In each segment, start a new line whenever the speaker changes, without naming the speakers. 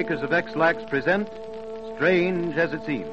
makers of X-Lax present Strange as It Seems.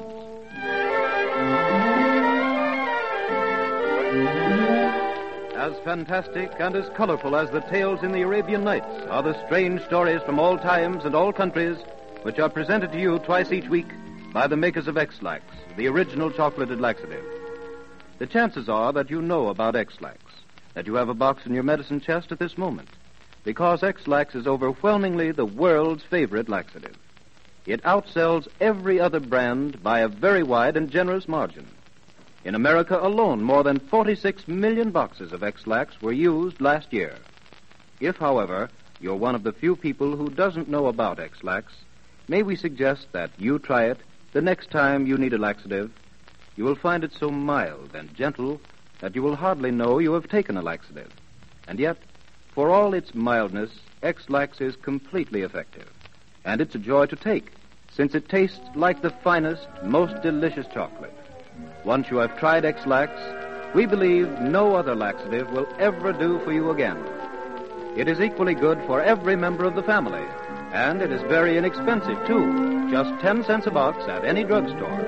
As fantastic and as colorful as the tales in the Arabian Nights are the strange stories from all times and all countries which are presented to you twice each week by the makers of X-Lax, the original chocolated laxative. The chances are that you know about X-Lax, that you have a box in your medicine chest at this moment, because X-Lax is overwhelmingly the world's favorite laxative. It outsells every other brand by a very wide and generous margin. In America alone, more than 46 million boxes of X-Lax were used last year. If, however, you're one of the few people who doesn't know about X-Lax, may we suggest that you try it the next time you need a laxative. You will find it so mild and gentle that you will hardly know you have taken a laxative. And yet, for all its mildness, X-Lax is completely effective. And it's a joy to take, since it tastes like the finest, most delicious chocolate. Once you have tried X-Lax, we believe no other laxative will ever do for you again. It is equally good for every member of the family, and it is very inexpensive, too. Just 10 cents a box at any drugstore.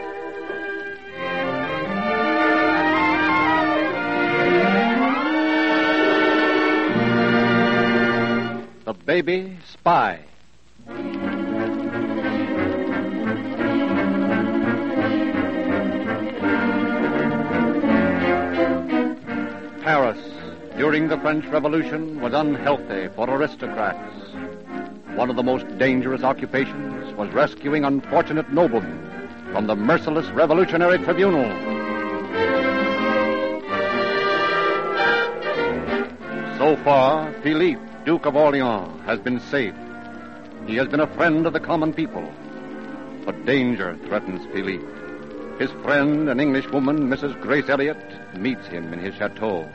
The Baby Spy. Paris, during the French Revolution, was unhealthy for aristocrats. One of the most dangerous occupations was rescuing unfortunate noblemen from the merciless revolutionary tribunal. So far, Philippe, Duke of Orleans, has been safe. He has been a friend of the common people. But danger threatens Philippe. His friend, an Englishwoman, Mrs. Grace Elliott, meets him in his chateau.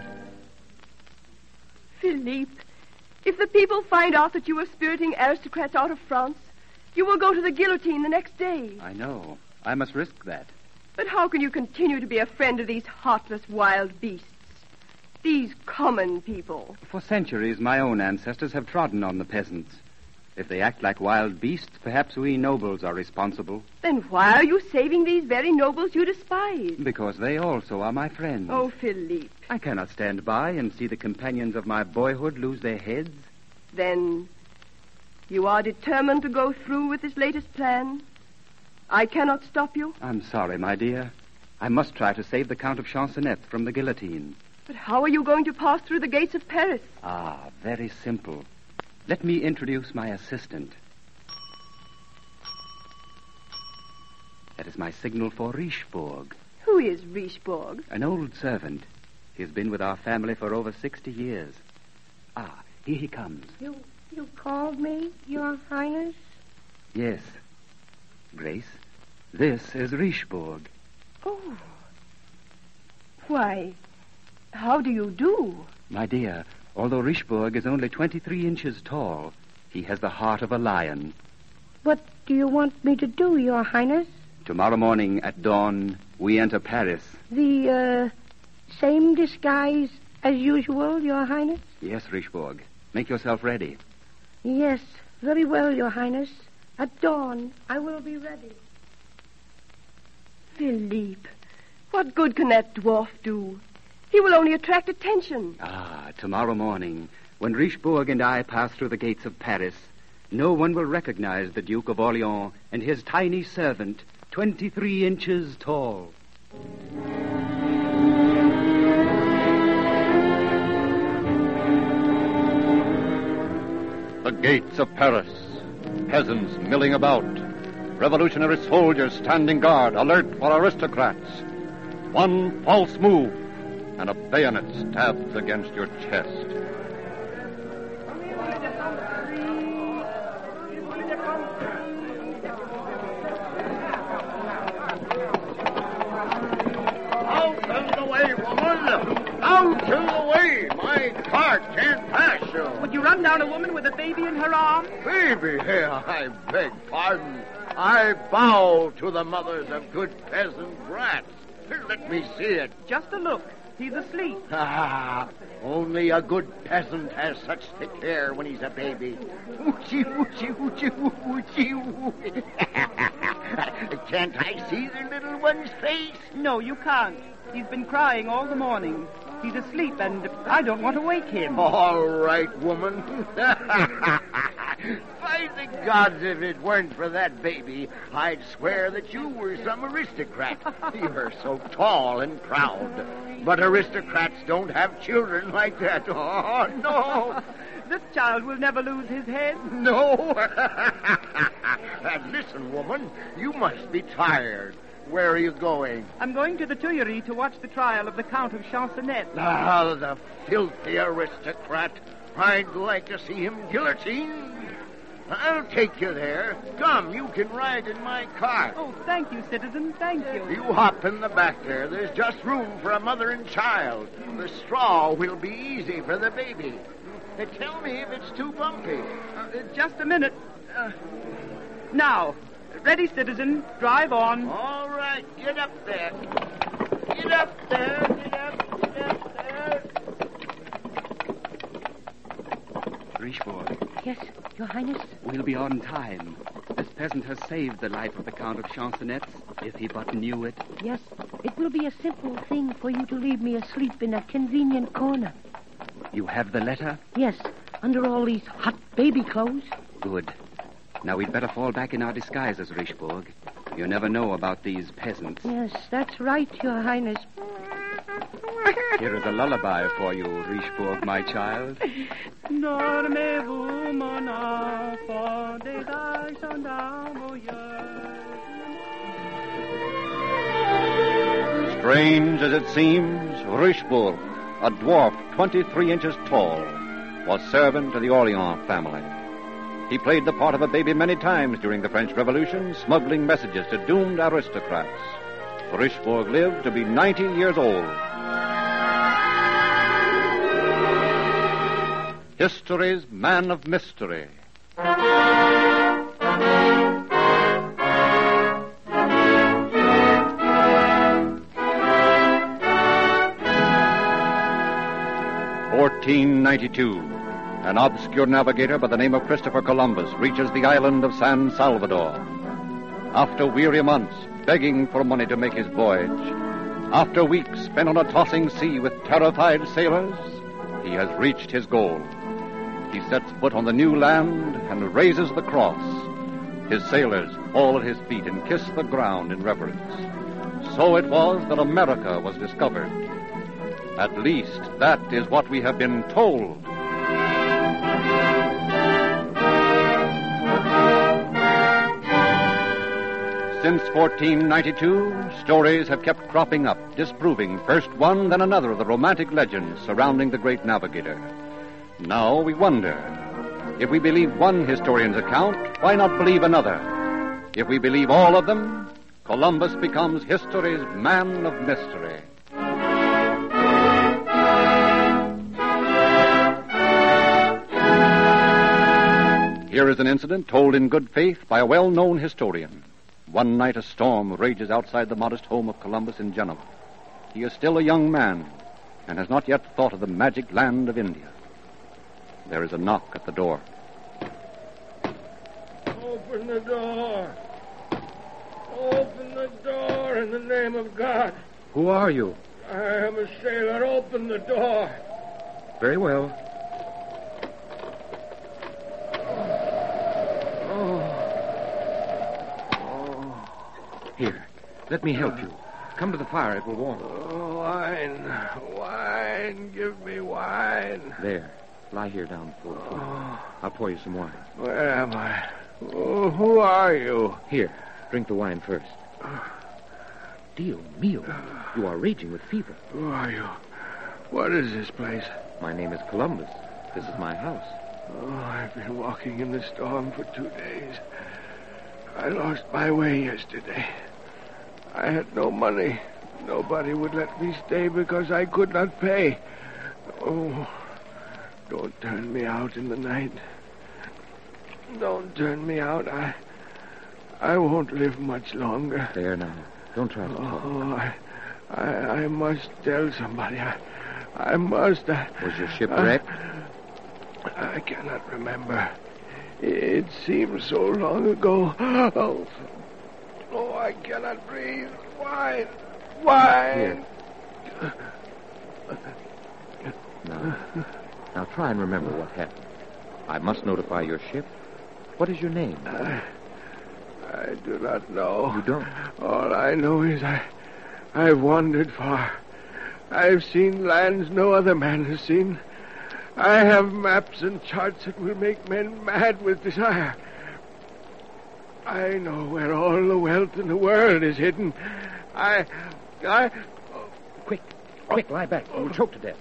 Philippe, if the people find out that you are spiriting aristocrats out of France, you will go to the guillotine the next day.
I know. I must risk that.
But how can you continue to be a friend of these heartless wild beasts? These common people.
For centuries, my own ancestors have trodden on the peasants. If they act like wild beasts, perhaps we nobles are responsible.
Then why are you saving these very nobles you despise?
Because they also are my friends.
Oh, Philippe.
I cannot stand by and see the companions of my boyhood lose their heads.
Then you are determined to go through with this latest plan? I cannot stop you?
I'm sorry, my dear. I must try to save the Count of Champcenetz from the guillotine.
But how are you going to pass through the gates of Paris?
Ah, very simple. Let me introduce my assistant. That is my signal for Richebourg.
Who is Richebourg?
An old servant. He's been with our family for over 60 years. Ah, here he comes.
You called me, Your Highness?
Yes. Grace, this is Richebourg.
Oh. Why, how do you do?
My dear, although Richebourg is only 23 inches tall, he has the heart of a lion.
What do you want me to do, Your Highness?
Tomorrow morning at dawn, we enter Paris.
The, same disguise as usual, Your Highness?
Yes, Richebourg. Make yourself ready.
Yes, very well, Your Highness. At dawn, I will be ready.
Philippe, what good can that dwarf do? He will only attract attention.
Ah, tomorrow morning, when Richebourg and I pass through the gates of Paris, no one will recognize the Duke of Orleans and his tiny servant, 23 inches tall.
The gates of Paris. Peasants milling about. Revolutionary soldiers standing guard, alert for aristocrats. One false move, and a bayonet stabs against your chest.
Out of the way, woman! Out of the way! My cart can't pass you.
Would you run down a woman with a baby in her arms?
Baby, here, I beg pardon. I bow to the mothers of good peasant brats. Let me see it.
Just a look. He's asleep.
Ah, only a good peasant has such thick hair when he's a baby. Woochie, woochie, woochie, woochie, woochie. Can't I see the little one's face?
No, you can't. He's been crying all the morning. He's asleep, and I don't want to wake him.
All right, woman. By the gods, if it weren't for that baby, I'd swear that you were some aristocrat. You're so tall and proud. But aristocrats don't have children like that. Oh, no.
This child will never lose his head.
No. And listen, woman, you must be tired. Where are you going?
I'm going to the Tuileries to watch the trial of the Count of Champcenetz.
Ah, the filthy aristocrat. I'd like to see him guillotined. I'll take you there. Come, you can ride in my cart.
Oh, thank you, citizen, thank you.
You hop in the back there. There's just room for a mother and child. The straw will be easy for the baby. Tell me if it's too bumpy.
Just a minute. Now, ready, citizen. Drive on.
All right, get up there. Get up there, get up there.
Richebourg,
Yes, Your Highness.
we'll be on time. This peasant has saved the life of the Count of Champcenetz, if he but knew it.
Yes, it will be a simple thing for you to leave me asleep in a convenient corner.
You have the letter?
Yes, under all these hot baby clothes.
Good. Now we'd better fall back in our disguises, Richebourg. You never know about these peasants.
Yes, that's right, Your Highness.
Here is a lullaby for you, Richebourg, my child.
Dormez-vous, mon enfant, des âges sont envoyeurs.
Strange as it seems, Richebourg, a dwarf 23 inches tall, was servant to the Orleans family. He played the part of a baby many times during the French Revolution, smuggling messages to doomed aristocrats. Richebourg lived to be 90 years old. History's man of mystery. 1492. An obscure navigator by the name of Christopher Columbus reaches the island of San Salvador. After weary months begging for money to make his voyage, after weeks spent on a tossing sea with terrified sailors, he has reached his goal. He sets foot on the new land and raises the cross. His sailors fall at his feet and kiss the ground in reverence. So it was that America was discovered. At least that is what we have been told. Since 1492, stories have kept cropping up, disproving first one, then another of the romantic legends surrounding the great navigator. Now we wonder, if we believe one historian's account, why not believe another? If we believe all of them, Columbus becomes history's man of mystery. Here is an incident told in good faith by a well-known historian. One night a storm rages outside the modest home of Columbus in Genoa. He is still a young man and has not yet thought of the magic land of India. There is a knock at the door.
Open the door. Open the door in the name of God.
Who are you?
I am a sailor. Open the door.
Very well. Here, let me help you. Come to the fire. It will warm you.
Oh, wine. Wine. Give me wine.
There. Lie here down before the fire. I'll pour you some wine.
Where am I? Oh, who are you?
Here, drink the wine first. Dio mio. You are raging with fever.
Who are you? What is this place?
My name is Columbus. This is my house.
Oh, I've been walking in the storm for 2 days. I lost my way yesterday. I had no money. Nobody would let me stay because I could not pay. Oh, don't turn me out in the night. Don't turn me out. I won't live much longer.
There now. Don't try to talk.
Oh, I must tell somebody. I must.
Was your ship wrecked?
I cannot remember. It seems so long ago. Oh, I cannot breathe. Why?
Here. Now try and remember what happened. I must notify your ship. What is your name?
I do not know.
You don't?
All I know is I've wandered far. I've seen lands no other man has seen. I have maps and charts that will make men mad with desire. I know where all the wealth in the world is hidden.
Quick, lie back. You will choke to death.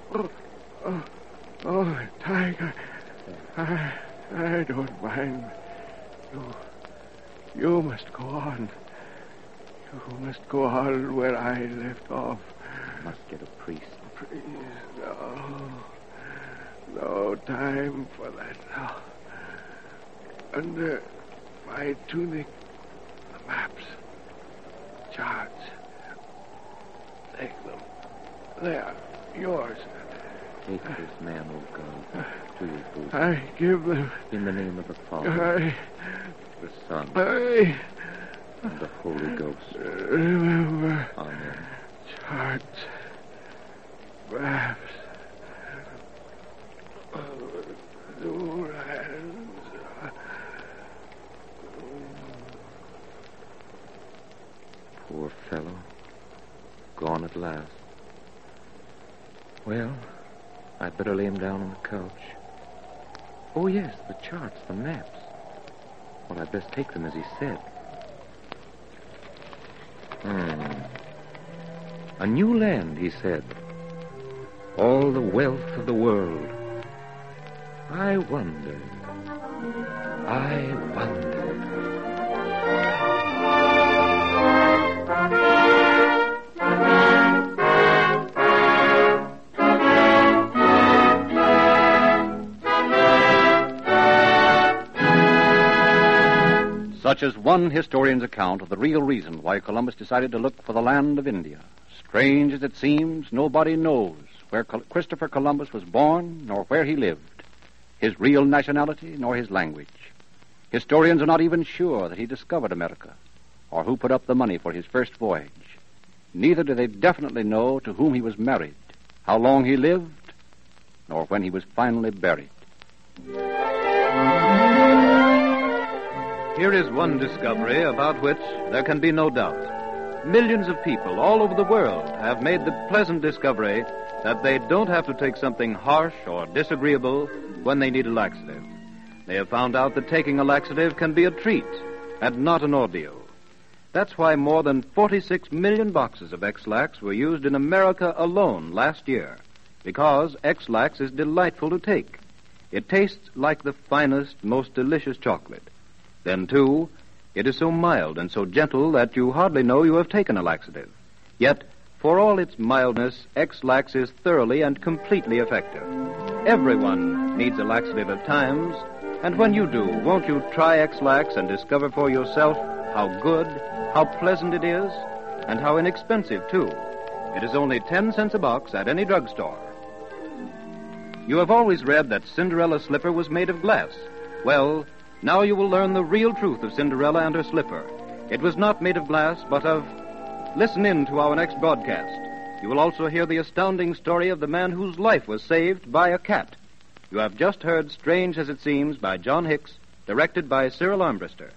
Tiger, I don't mind. You must go on. You must go on where I left off.
I must get a priest.
Please, no time for that now. Under my tunic, the maps, charts. Take them. They are yours.
Take this man, O God, to your bosom.
I give them.
In the name of the Father, the Son, and the Holy Ghost.
Remember.
Amen.
Charts. Maps. New lands.
Poor fellow. Gone at last. Well, I'd better lay him down on the couch. Oh, yes, the charts, the maps. Well, I'd best take them as he said. A new land, he said. All the wealth of the world. I wonder.
Such is one historian's account of the real reason why Columbus decided to look for the land of India. Strange as it seems, nobody knows where Christopher Columbus was born nor where he lived, his real nationality nor his language. Historians are not even sure that he discovered America or who put up the money for his first voyage. Neither do they definitely know to whom he was married, how long he lived, nor when he was finally buried. Here is one discovery about which there can be no doubt. Millions of people all over the world have made the pleasant discovery that they don't have to take something harsh or disagreeable when they need a laxative. They have found out that taking a laxative can be a treat and not an ordeal. That's why more than 46 million boxes of X-Lax were used in America alone last year, because X-Lax is delightful to take. It tastes like the finest, most delicious chocolate. Then, too, it is so mild and so gentle that you hardly know you have taken a laxative. Yet, for all its mildness, X-Lax is thoroughly and completely effective. Everyone needs a laxative at times, and when you do, won't you try X-Lax and discover for yourself how good, how pleasant it is, and how inexpensive, too. It is only 10 cents a box at any drugstore. You have always read that Cinderella's slipper was made of glass. Well, now you will learn the real truth of Cinderella and her slipper. It was not made of glass, but of... Listen in to our next broadcast. You will also hear the astounding story of the man whose life was saved by a cat. You have just heard Strange as It Seems by John Hicks, directed by Cyril Armbruster.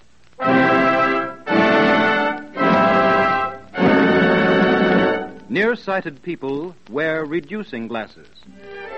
Nearsighted people wear reducing glasses.